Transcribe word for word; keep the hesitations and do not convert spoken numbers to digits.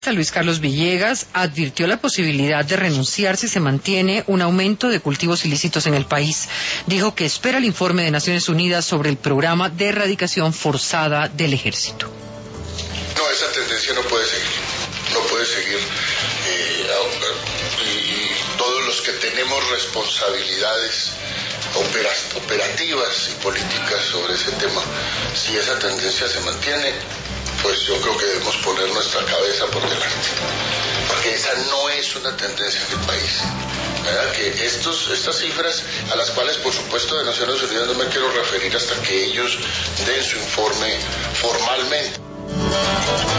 Luis Carlos Villegas advirtió la posibilidad de renunciar si se mantiene un aumento de cultivos ilícitos en el país. Dijo que espera el informe de Naciones Unidas sobre el programa de erradicación forzada del ejército. No, esa tendencia no puede seguir, no puede seguir. Eh, y, y todos los que tenemos responsabilidades operativas y políticas sobre ese tema, si esa tendencia se mantiene, pues yo creo que debemos poner nuestra cabeza por delante, porque esa no es una tendencia en el país. ¿Verdad? Que estos, estas cifras, a las cuales por supuesto de Naciones Unidas no me quiero referir hasta que ellos den su informe formalmente.